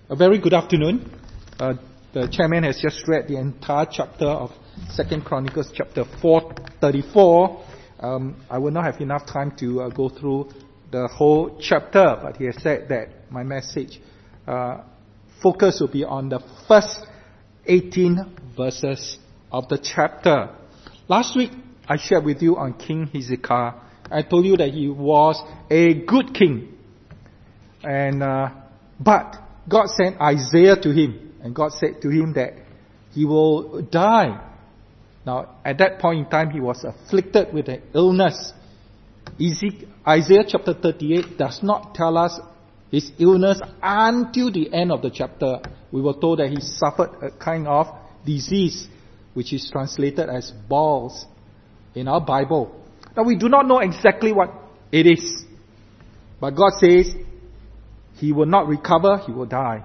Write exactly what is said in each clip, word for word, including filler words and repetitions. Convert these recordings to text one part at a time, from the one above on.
A very good afternoon. Uh, the chairman has just read the entire chapter of Second Chronicles, chapter four thirty-four. Um, I will not have enough time to uh, go through the whole chapter, but he has said that my message uh, focus will be on the first eighteen verses of the chapter. Last week, I shared with you on King Hezekiah. I told you that he was a good king, and uh, but God sent Isaiah to him, and God said to him that he will die. Now, at that point in time, he was afflicted with an illness. Isaiah chapter thirty-eight does not tell us his illness until the end of the chapter. We were told that he suffered a kind of disease, which is translated as boils in our Bible. Now, we do not know exactly what it is, but God says he will not recover, he will die.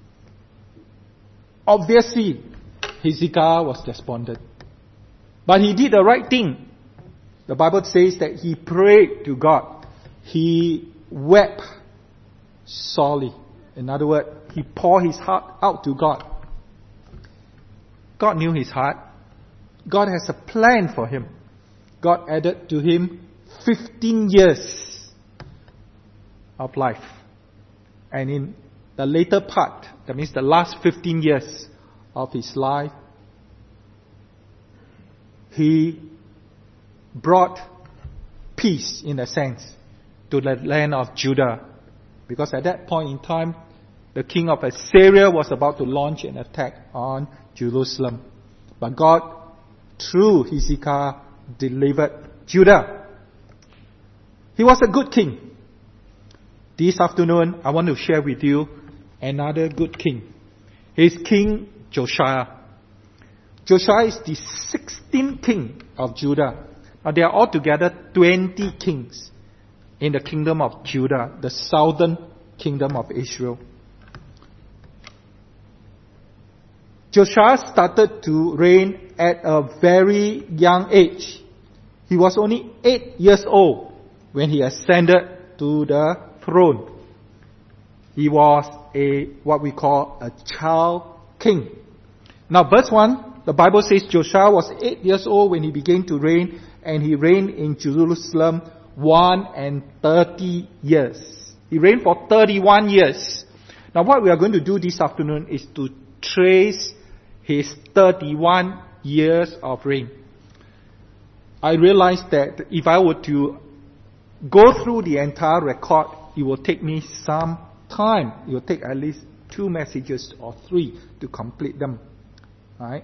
Obviously, Hezekiah was despondent. But he did the right thing. The Bible says that he prayed to God. He wept sorely. In other words, he poured his heart out to God. God knew his heart. God has a plan for him. God added to him fifteen years of life. And in the later part, that means the last fifteen years of his life, he brought peace, in a sense, to the land of Judah. Because at that point in time, the king of Assyria was about to launch an attack on Jerusalem. But God, through Hezekiah, delivered Judah. He was a good king. This afternoon, I want to share with you another good king. He is King Josiah. Josiah is the sixteenth king of Judah. Now, there are altogether twenty kings in the kingdom of Judah, the southern kingdom of Israel. Josiah started to reign at a very young age. He was only eight years old when he ascended to the throne. He was a what we call a child king. Now, verse one, the Bible says Josiah was eight years old when he began to reign, and he reigned in Jerusalem one and thirty years. He reigned for thirty-one years. Now, what we are going to do this afternoon is to trace his thirty-one years of reign. I realized that if I were to go through the entire record, it will take me some time. It will take at least two messages or three to complete them. Right?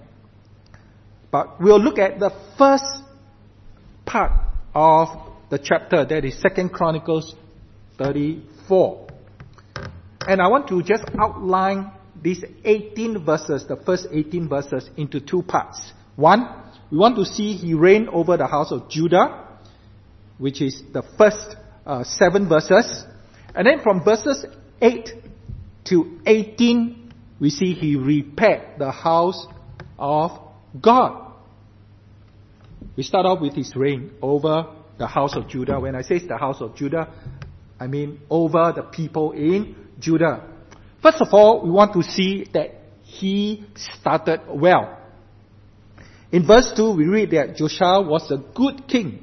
But we'll look at the first part of the chapter, that is Second Chronicles thirty-four. And I want to just outline these eighteen verses, the first eighteen verses, into two parts. One, we want to see he reigned over the house of Judah, which is the first uh, seven verses. And then from verses eight to eighteen, we see he repaired the house of God. We start off with his reign over the house of Judah. When I say the house of Judah, I mean over the people in Judah. First of all, we want to see that he started well. In verse two, we read that Josiah was a good king.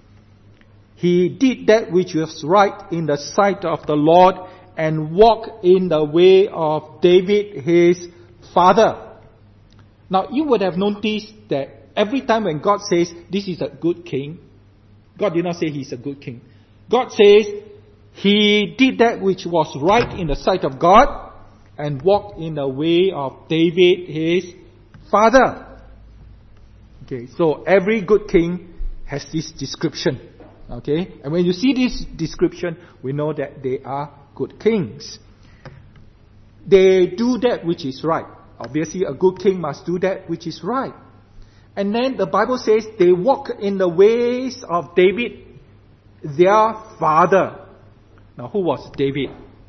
He did that which was right in the sight of the Lord and walked in the way of David his father. Now, you would have noticed that every time when God says this is a good king, God did not say he's a good king. God says he did that which was right in the sight of God and walked in the way of David his father. Okay, so every good king has this description. Okay, and when you see this description, we know that they are good kings. They do that which is right. Obviously, a good king must do that which is right. And then the Bible says they walk in the ways of David, their father. Now, who was David?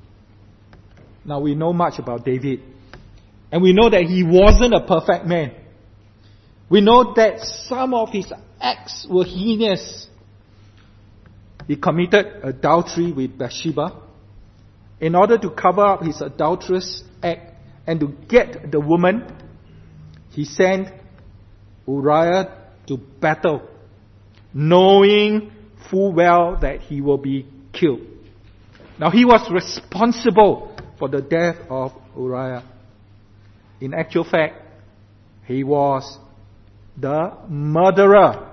Now, we know much about David. And we know that he wasn't a perfect man. We know that some of his acts were heinous. He committed adultery with Bathsheba. In order to cover up his adulterous act and to get the woman, he sent Uriah to battle, knowing full well that he will be killed. Now he was responsible for the death of Uriah. In actual fact, he was the murderer.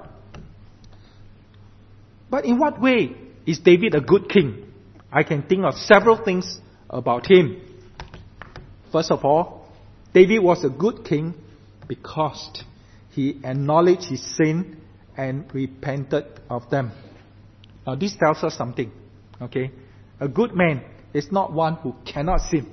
But in what way is David a good king? I can think of several things about him. First of all, David was a good king because he acknowledged his sin and repented of them. Now this tells us something. Okay? A good man is not one who cannot sin.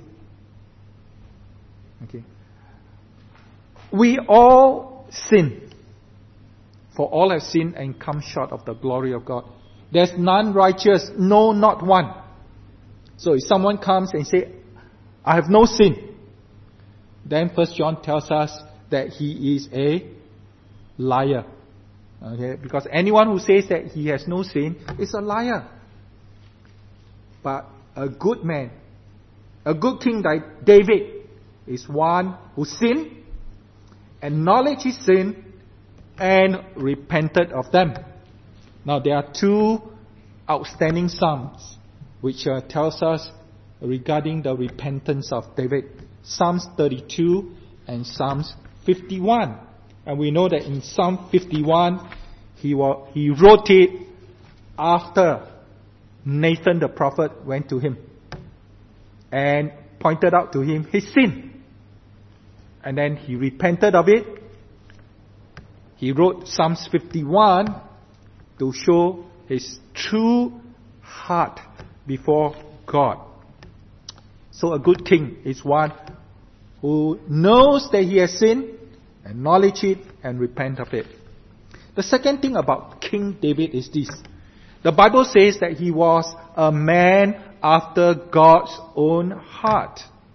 Okay? We all sin. For all have sinned and come short of the glory of God. There's none righteous, no, not one. So if someone comes and say, I have no sin, then First John tells us that he is a liar. Okay? Because anyone who says that he has no sin is a liar. But a good man, a good king like David, is one who sinned, acknowledged his sin, and repented of them. Now there are two outstanding psalms which uh, tells us regarding the repentance of David. Psalms thirty-two and Psalms fifty-one. And we know that in Psalm fifty-one, he, wa- he wrote it after Nathan the prophet went to him and pointed out to him his sin. And then he repented of it. He wrote Psalms fifty-one to show his true heart before God. So a good king is one who knows that he has sinned, acknowledge it, and repent of it. The second thing about King David is this. The Bible says that he was a man after God's own heart.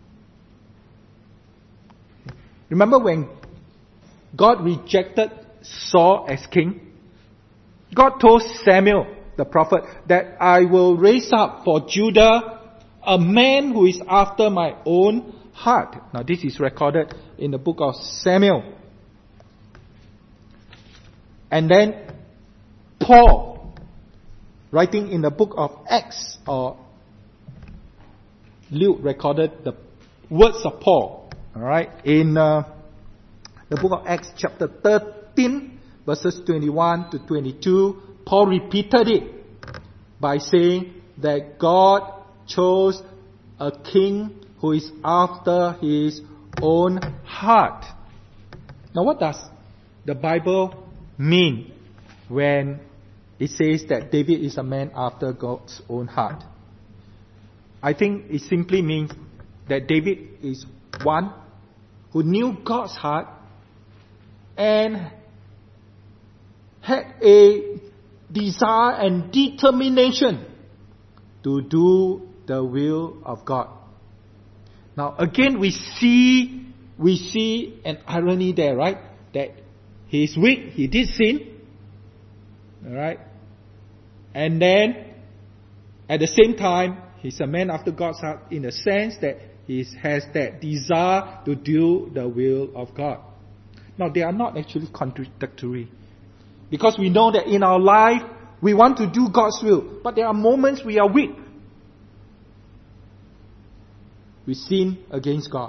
Remember when God rejected Saul as king? God told Samuel, the prophet, that I will raise up for Judah a man who is after my own heart. Now this is recorded in the book of Samuel. And then Paul, writing in the book of Acts, or Luke recorded the words of Paul. Alright, in uh, the book of Acts chapter thirteen, verses twenty-one to twenty-two, Paul repeated it by saying that God chose a king who is after his own heart. Now what does the Bible mean when it says that David is a man after God's own heart? I think it simply means that David is one who knew God's heart and had a desire and determination to do the will of God. Now again we see we see an irony there, right? That he is weak, he did sin. Alright? And then at the same time he's a man after God's heart in the sense that he has that desire to do the will of God. Now they are not actually contradictory. Because we know that in our life, we want to do God's will. But there are moments we are weak. We sin against God.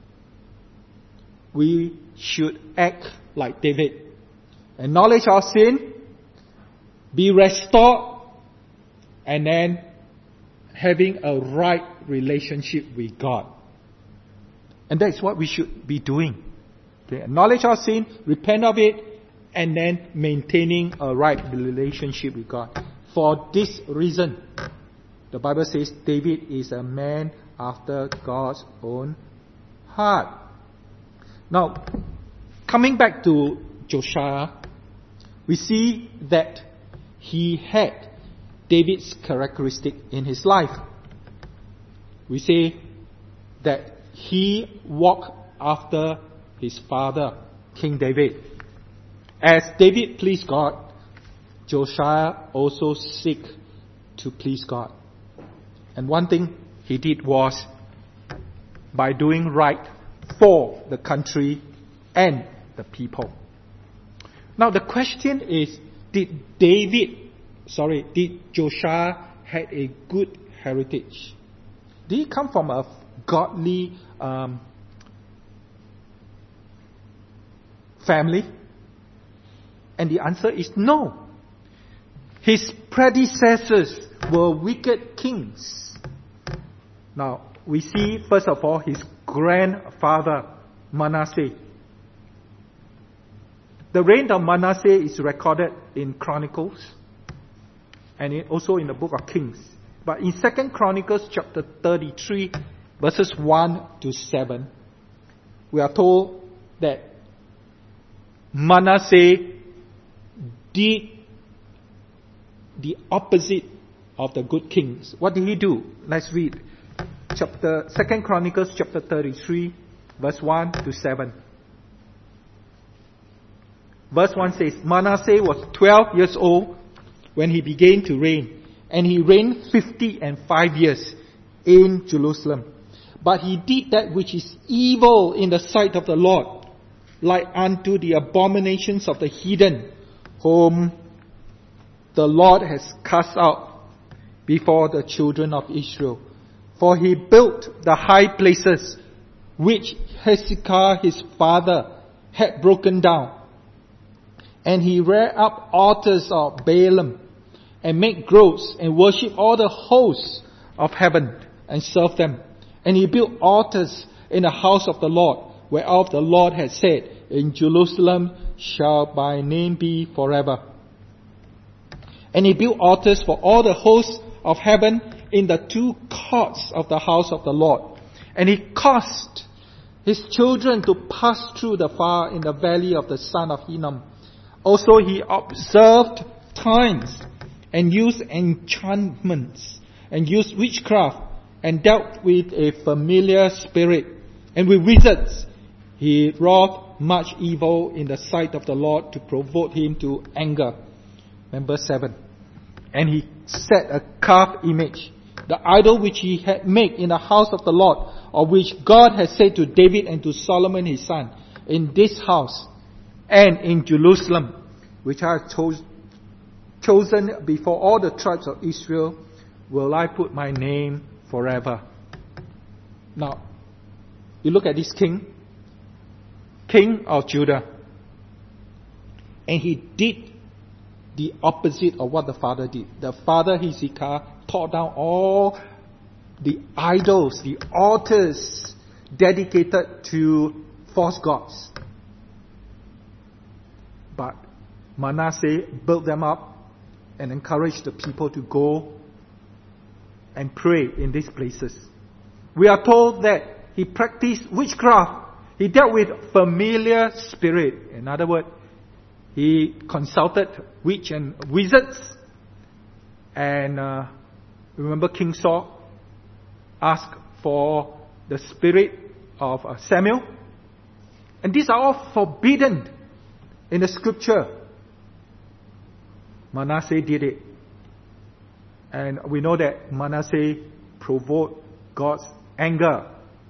We should act like David. Acknowledge our sin, be restored, and then having a right relationship with God. And that's what we should be doing. Okay? Acknowledge our sin, repent of it, and then maintaining a right relationship with God. For this reason, the Bible says David is a man after God's own heart. Now, coming back to Josiah, we see that he had David's characteristic in his life. We say that he walked after his father, King David. As David pleased God, Josiah also seek to please God. And one thing he did was by doing right for the country and the people. Now the question is, did David, sorry, did Josiah had a good heritage? Did he come from a godly um, family? And the answer is no. His predecessors were wicked kings. Now, we see first of all his grandfather Manasseh. The reign of Manasseh is recorded in Chronicles and it also in the book of Kings. But in Second Chronicles chapter thirty-three, verses one to seven, we are told that Manasseh did the opposite of the good kings. What did he do? Let's read chapter Second Chronicles chapter thirty-three, verse one to seven. Verse one says, Manasseh was twelve years old when he began to reign, and he reigned fifty and five years in Jerusalem. But he did that which is evil in the sight of the Lord, like unto the abominations of the heathen, whom the Lord has cast out before the children of Israel. For he built the high places which Hezekiah his father had broken down. And he reared up altars of Baalim, and made groves, and worshipped all the hosts of heaven, and served them. And he built altars in the house of the Lord, whereof the Lord had said, in Jerusalem shall my name be forever. And he built altars for all the hosts of heaven in the two courts of the house of the Lord. And he caused his children to pass through the fire in the valley of the son of Hinnom. Also he observed times, and used enchantments, and used witchcraft, and dealt with a familiar spirit, and with wizards. He wrought much evil in the sight of the Lord to provoke him to anger. Number seven. And he set a carved image, the idol which he had made in the house of the Lord, of which God had said to David and to Solomon his son, in this house and in Jerusalem, which I have chose, chosen before all the tribes of Israel, will I put my name forever. Now, you look at this king, king of Judah, and he did the opposite of what the father did. The father Hezekiah tore down all the idols, the altars dedicated to false gods. But Manasseh built them up and encouraged the people to go and pray in these places. We are told that he practiced witchcraft. He dealt with familiar spirit. In other words, he consulted witch and wizards. And uh, remember King Saul asked for the spirit of uh, Samuel. And these are all forbidden in the scripture. Manasseh did it. And we know that Manasseh provoked God's anger.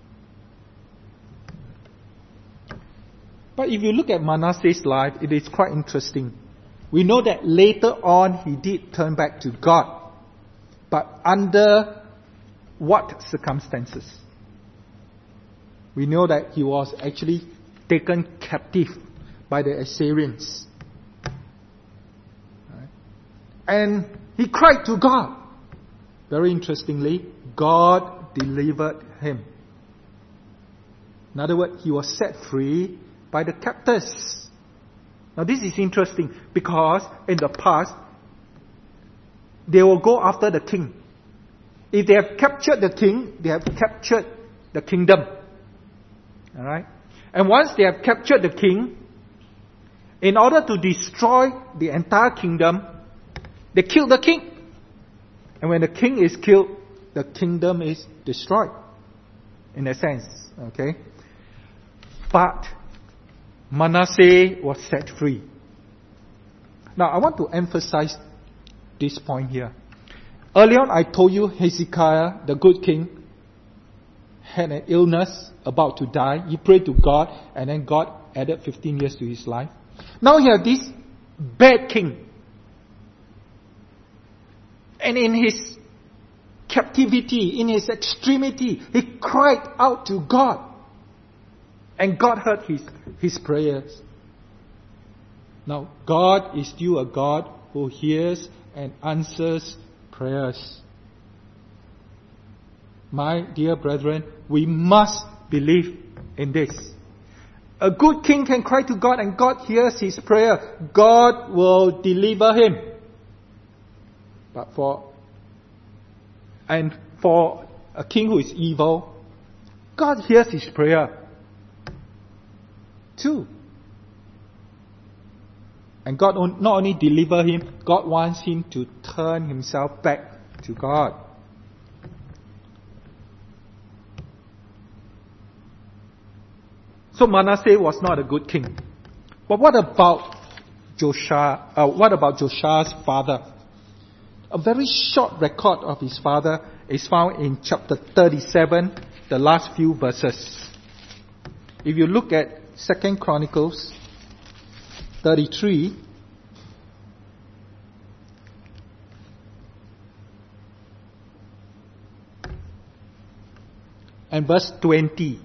But if you look at Manasseh's life, it is quite interesting. We know that later on he did turn back to God. But under what circumstances? We know that he was actually taken captive by the Assyrians. Right? And he cried to God. Very interestingly, God delivered him. In other words, he was set free by the captors. Now this is interesting because in the past, they will go after the king. If they have captured the king, they have captured the kingdom. Alright? And once they have captured the king, in order to destroy the entire kingdom, they kill the king. And when the king is killed, the kingdom is destroyed. In a sense. Okay? But Manasseh was set free. Now I want to emphasize this point here. Earlier on I told you Hezekiah, the good king, had an illness, about to die. He prayed to God, and then God added fifteen years to his life. Now he has this bad king. And in his captivity, in his extremity, he cried out to God. And God heard his, his prayers. Now, God is still a God who hears and answers prayers. My dear brethren, we must believe in this. A good king can cry to God and God hears his prayer. God will deliver him. But for, and for a king who is evil, God hears his prayer too. And God not only deliver him, God wants him to turn himself back to God. So Manasseh was not a good king. But what about Josiah? Uh, what about Josiah's father? A very short record of his father is found in chapter thirty-seven, the last few verses. If you look at Second Chronicles thirty-three, and verse twenty.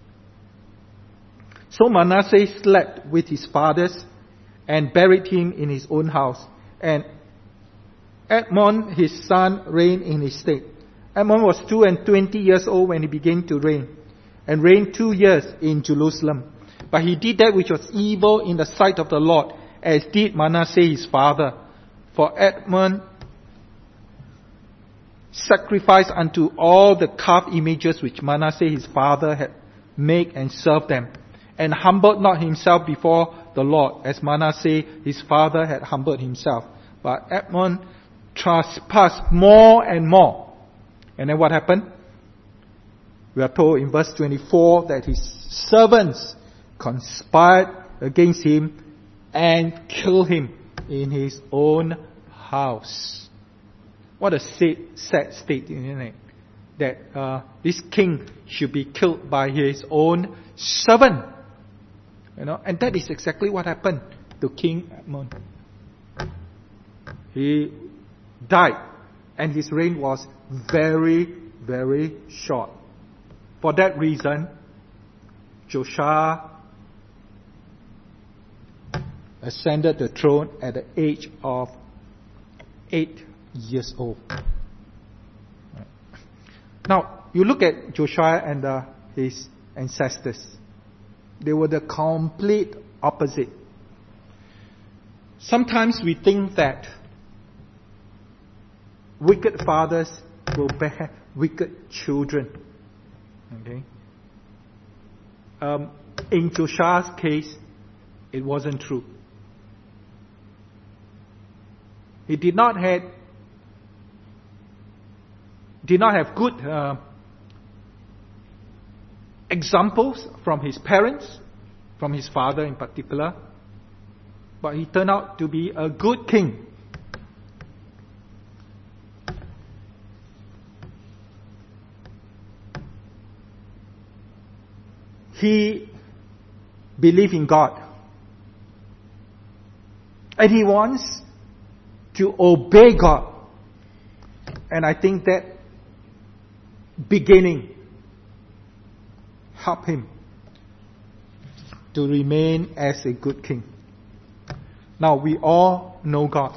So Manasseh slept with his fathers and buried him in his own house. And Amon, his son, reigned in his stead. Amon was two and twenty years old when he began to reign, and reigned two years in Jerusalem. But he did that which was evil in the sight of the Lord, as did Manasseh his father. For Amon sacrificed unto all the carved images which Manasseh his father had made and served them, and humbled not himself before the Lord, as Manasseh his father had humbled himself. But Amon trespassed more and more. And then what happened? We are told in verse twenty-four that his servants conspired against him and killed him in his own house. What a sad, sad state, isn't it? That uh, this king should be killed by his own servant. You know, and that is exactly what happened to King Amon. He died, and his reign was very, very short. For that reason, Josiah ascended the throne at the age of eight years old. Now, you look at Josiah and uh, his ancestors. They were the complete opposite. Sometimes we think that wicked fathers will bear wicked children. Okay. Um, in Josiah's case, it wasn't true. He did not have did not have good uh, examples from his parents, from his father in particular, but he turned out to be a good king. He believed in God, and he wants to obey God. And I think that beginning helped him to remain as a good king. Now, we all know God.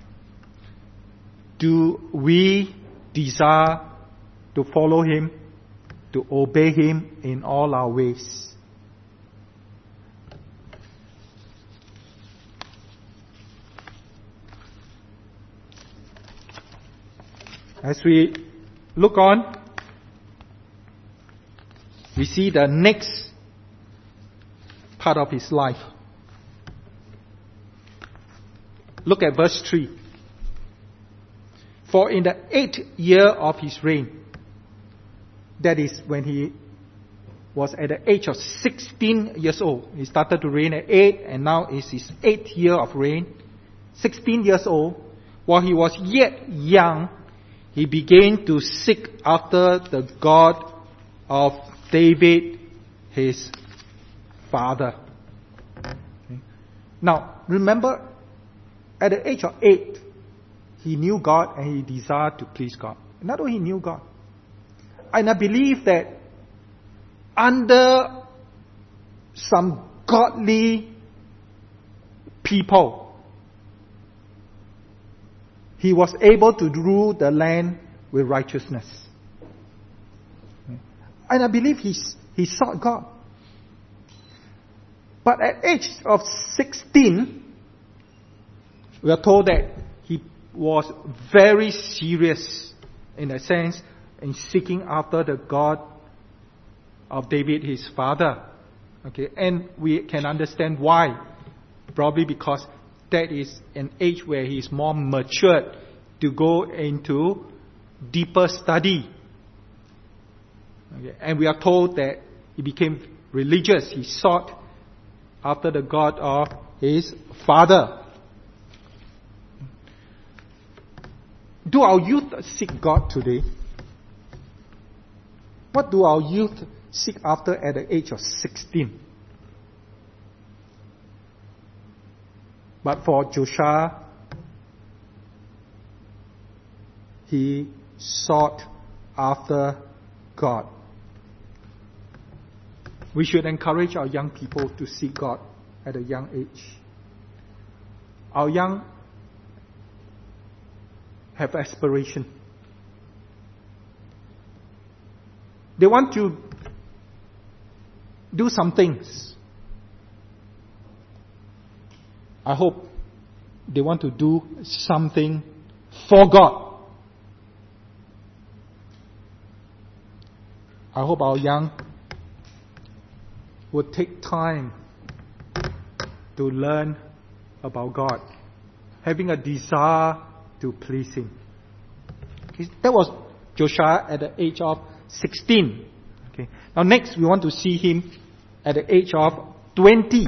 Do we desire to follow him, to obey him in all our ways? As we look on, we see the next part of his life. Look at verse three. For in the eighth year of his reign, that is when he was at the age of sixteen years old. He started to reign at eight, and now is his eighth year of reign. sixteen years old, while he was yet young, he began to seek after the God of David his father. Okay. Now, remember, at the age of eight, he knew God and he desired to please God. Not only he knew God. And I believe that under some godly people, he was able to rule the land with righteousness. And I believe he, he sought God. But at age of sixteen, we are told that he was very serious in a sense in seeking after the God of David, his father. Okay, and we can understand why. Probably because that is an age where he is more matured to go into deeper study. Okay, and we are told that he became religious. He sought after the God of his father. Do our youth seek God today? What do our youth seek after at the age of sixteen? But for Josiah, he sought after God. We should encourage our young people to seek God at a young age. Our young have aspiration. They want to do some things. I hope they want to do something for God. I hope our young will take time to learn about God, having a desire to please Him. Okay, that was Josiah at the age of sixteen. Okay. Now next we want to see him at the age of twenty.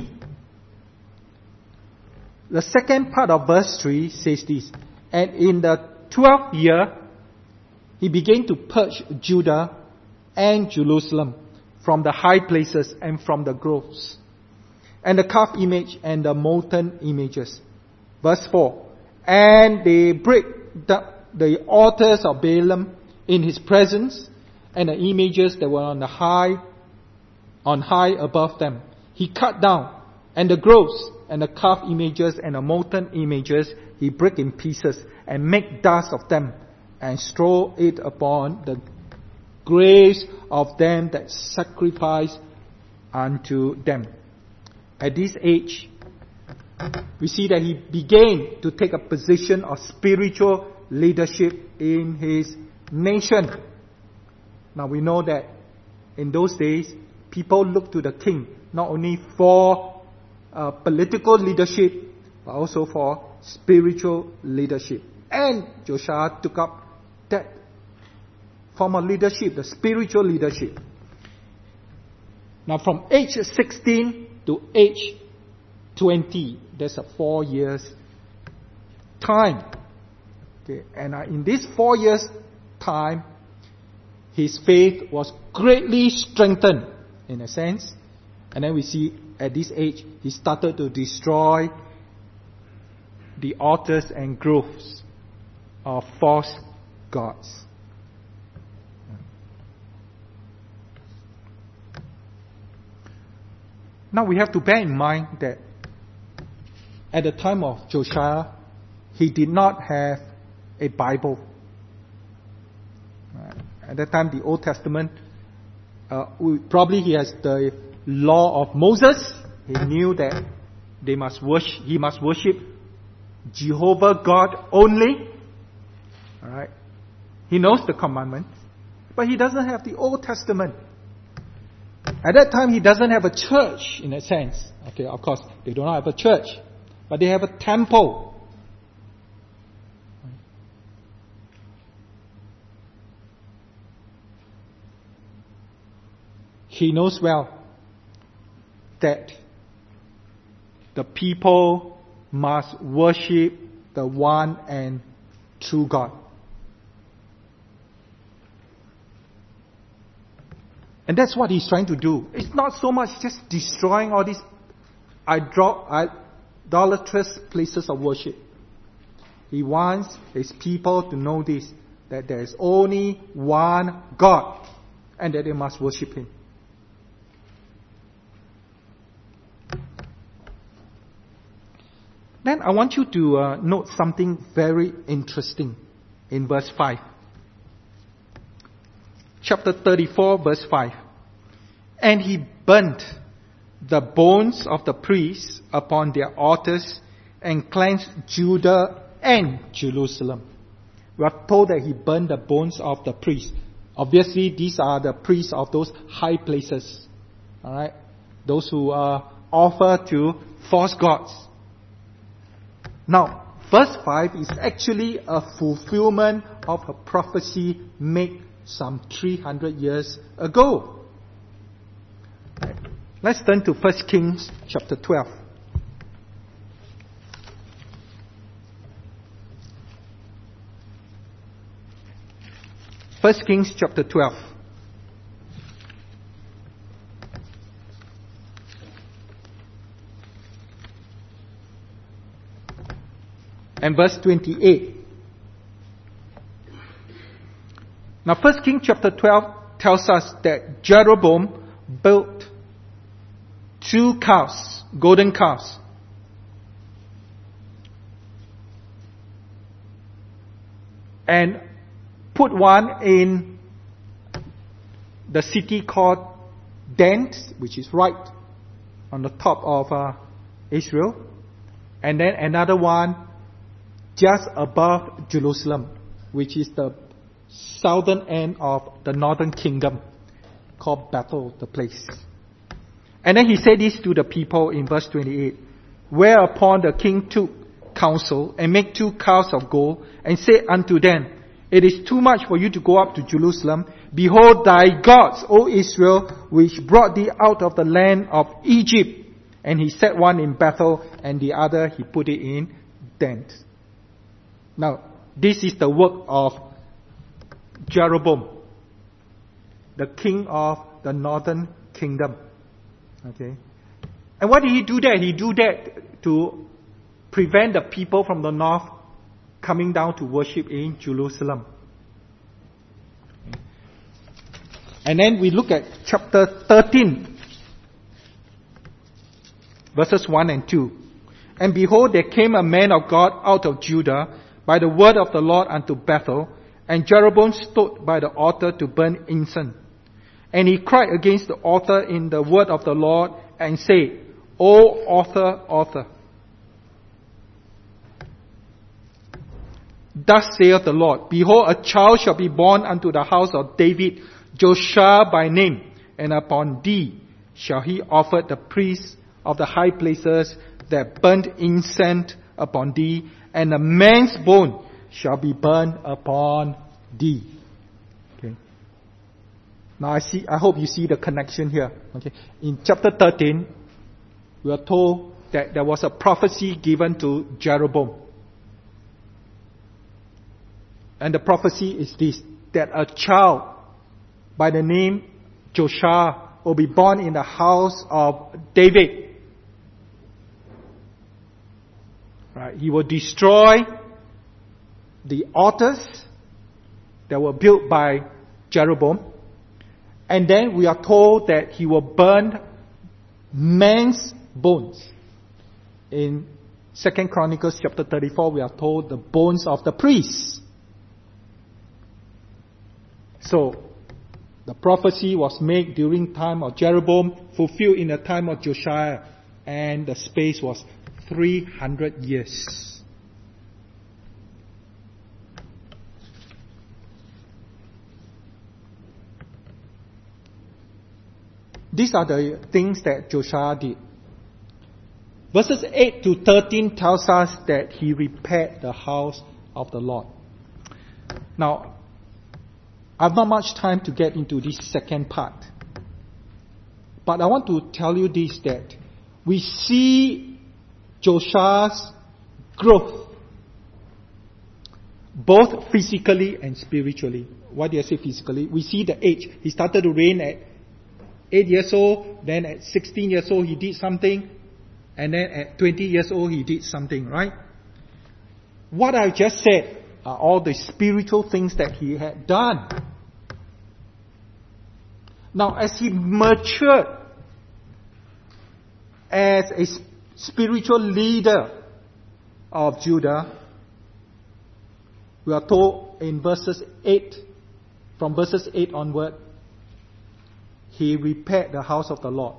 The second part of verse three says this, and in the twelfth year he began to purge Judah and Jerusalem from the high places and from the groves, and the carved image and the molten images. Verse four, and they break the, the altars of Baalim in his presence, and the images that were on the high, on high above them. He cut down, and the groves and the carved images and the molten images he break in pieces, and make dust of them, and strew it upon the graves of them that sacrifice unto them. At this age, we see that he began to take a position of spiritual leadership in his nation. Now we know that in those days, people looked to the king not only for uh, political leadership, but also for spiritual leadership. And Josiah took up that form of leadership, the spiritual leadership. Now from age sixteen to age twenty, there's a four years time. Okay, and uh, in this four years time, his faith was greatly strengthened in a sense. And then we see at this age, he started to destroy the altars and groves of false gods. Now we have to bear in mind that at the time of Josiah, he did not have a Bible. At that time, the Old Testament, uh, probably he has the law of Moses. He knew that they must worship, he must worship Jehovah God only. All right, he knows the commandments, but he doesn't have the Old Testament. At that time, he doesn't have a church in a sense. Okay, of course, they do not have a church, but they have a temple. He knows well that the people must worship the one and true God. And that's what he's trying to do. It's not so much just destroying all these idolatrous places of worship. He wants his people to know this, that there is only one God, and that they must worship Him. Then I want you to uh, note something very interesting in verse five. Chapter thirty-four, verse five. And he burnt the bones of the priests upon their altars and cleansed Judah and Jerusalem. We are told that he burned the bones of the priests. Obviously, these are the priests of those high places. Alright? Those who uh, offer to false gods. Now, verse five is actually a fulfillment of a prophecy made some three hundred years ago. Let's turn to First Kings chapter twelve. First Kings chapter twelve. And verse twenty-eight. Now, First Kings chapter twelve tells us that Jeroboam built two calves, golden calves. And put one in the city called Dan, which is right on the top of uh, Israel. And then another one just above Jerusalem, which is the southern end of the northern kingdom, called Bethel, the place. And then he said this to the people in verse twenty-eight. Whereupon the king took counsel and made two calves of gold and said unto them, It is too much for you to go up to Jerusalem. Behold thy gods, O Israel, which brought thee out of the land of Egypt. And he set one in Bethel and the other he put it in Dan. Now, this is the work of Jeroboam, the king of the northern kingdom. Okay. And why did he do that? He do that to prevent the people from the north coming down to worship in Jerusalem. Okay. And then we look at chapter thirteen, verses one and two. And behold, there came a man of God out of Judah by the word of the Lord unto Bethel, and Jeroboam stood by the altar to burn incense. And he cried against the altar in the word of the Lord, and said, O author, author, thus saith the Lord, Behold, a child shall be born unto the house of David, Josiah by name, and upon thee shall he offer the priests of the high places that burnt incense upon thee, and a man's bone shall be burned upon thee. Okay. Now I see, I hope you see the connection here. Okay. In chapter thirteen, we are told that there was a prophecy given to Jeroboam. And the prophecy is this, that a child by the name Josiah will be born in the house of David. Right? He will destroy the altars that were built by Jeroboam. And then we are told that he will burn men's bones. In Second Chronicles chapter thirty-four, we are told the bones of the priests. So, the prophecy was made during time of Jeroboam, fulfilled in the time of Josiah, and the space was three hundred years. These are the things that Josiah did. Verses eight to thirteen tells us that he repaired the house of the Lord. Now, I have not much time to get into this second part. But I want to tell you this, that we see Josiah's growth, both physically and spiritually. Why do I say physically? We see the age. He started to reign at eight years old, then at sixteen years old he did something, and then at twenty years old he did something, right? What I just said are all the spiritual things that he had done. Now, as he matured as a spiritual leader of Judah, we are told in verses eight, from verses eight onward, he repaired the house of the Lord.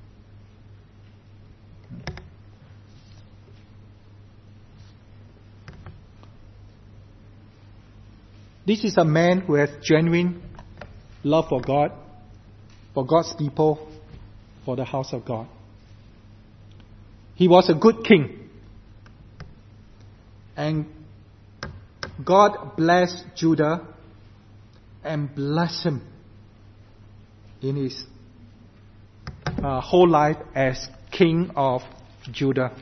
This is a man who has genuine love for God, for God's people, for the house of God. He was a good king. And God blessed Judah and blessed him in his uh, whole life as king of Judah.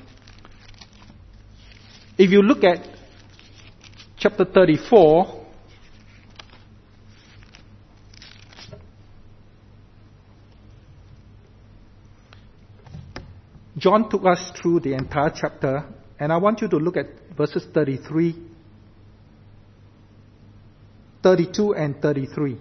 If you look at chapter thirty-four, John took us through the entire chapter, and I want you to look at verses thirty-three, thirty-two and thirty-three.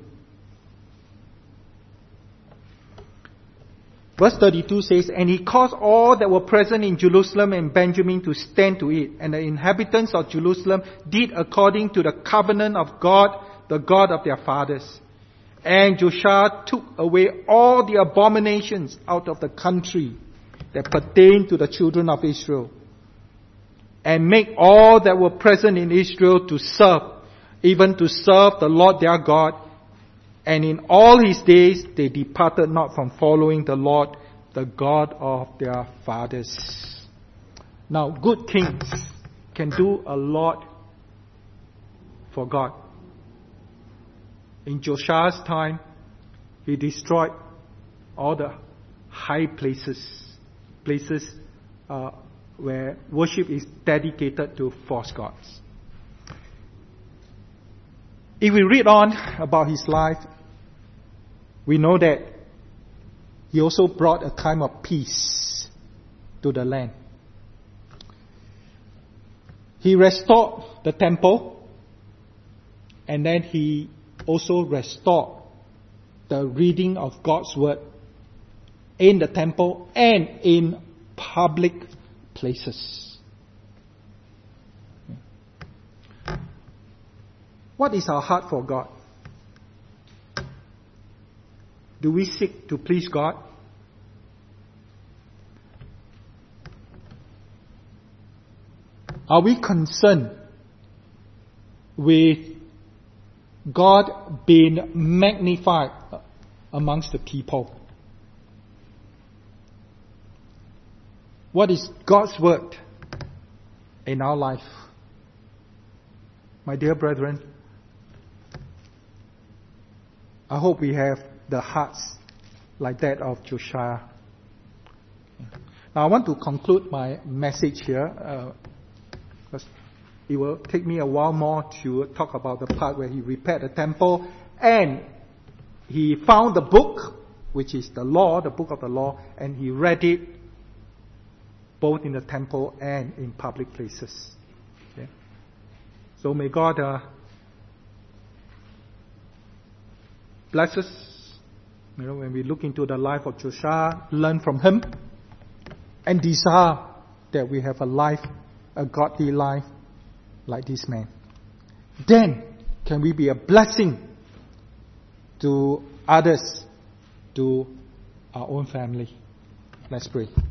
Verse thirty-two says, "And he caused all that were present in Jerusalem and Benjamin to stand to it. And the inhabitants of Jerusalem did according to the covenant of God, the God of their fathers. And Joshua took away all the abominations out of the country that pertained to the children of Israel, and make all that were present in Israel to serve, even to serve the Lord their God. And in all his days they departed not from following the Lord, the God of their fathers." Now, good kings can do a lot for God. In Josiah's time, he destroyed all the high places, places uh, where worship is dedicated to false gods. If we read on about his life, we know that he also brought a time of peace to the land. He restored the temple, and then he also restored the reading of God's word in the temple and in public places. What is our heart for God? Do we seek to please God? Are we concerned with God being magnified amongst the people? What is God's word in our life? My dear brethren, I hope we have the hearts like that of Josiah. Now I want to conclude my message here, uh, because it will take me a while more to talk about the part where he repaired the temple and he found the book, which is the law, the book of the law, and he read it both in the temple and in public places. Okay? So may God uh, bless us. You know, when we look into the life of Josiah, learn from him, and desire that we have a life, a godly life, like this man. Then can we be a blessing to others, to our own family. Let's pray.